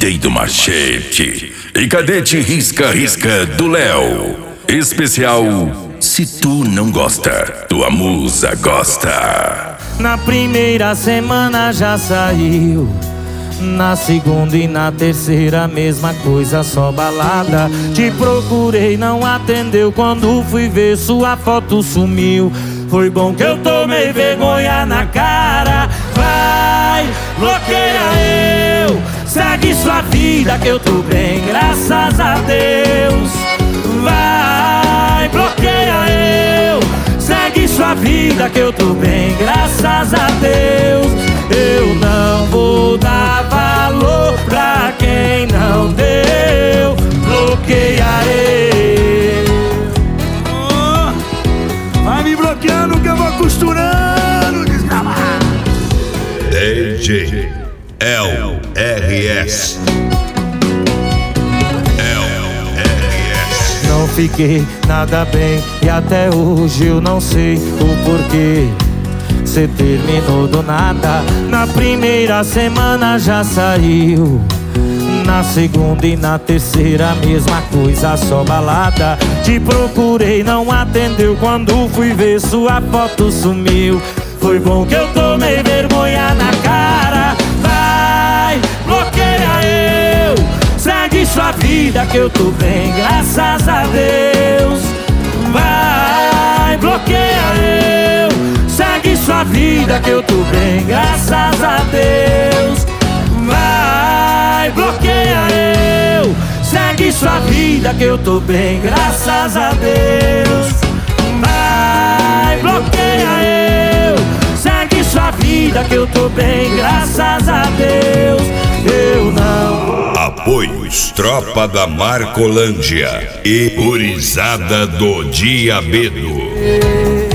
DJ do Machete e Cadete Risca Risca do Léo. Especial Se Tu Não Gosta, Tua Musa Gosta. Na primeira semana já saiu, na segunda e na terceira mesma coisa, só balada. Te procurei, não atendeu, quando fui ver sua foto sumiu. Foi bom que eu tomei vergonha na cara. Vai, bloqueia eu, segue sua vida que eu tô bem, graças a Deus. Vai, bloqueia eu, segue sua vida que eu tô bem, graças a Deus. Eu não vou dar valor pra quem não deu. Bloqueia eu. Vai me bloqueando que eu vou costurando, desgramado. DJ LRS. Não fiquei nada bem e até hoje eu não sei o porquê. Cê terminou do nada, na primeira semana já saiu, na segunda e na terceira a mesma coisa, só balada. Te procurei, não atendeu, quando fui ver sua foto sumiu. Foi bom que eu tomei vergonha na cara. Vai, bloqueia eu, segue sua vida que eu tô bem, graças a Deus. Vai, bloqueia eu, segue sua vida que eu tô bem, graças a Deus. Vai, bloqueia eu, segue sua vida que eu tô bem, graças a Deus. Vai, bloqueia eu, segue sua vida que eu tô bem, graças a Deus. Eu não. Apoios Tropa da Marcolândia e Gurizada do Diabedo.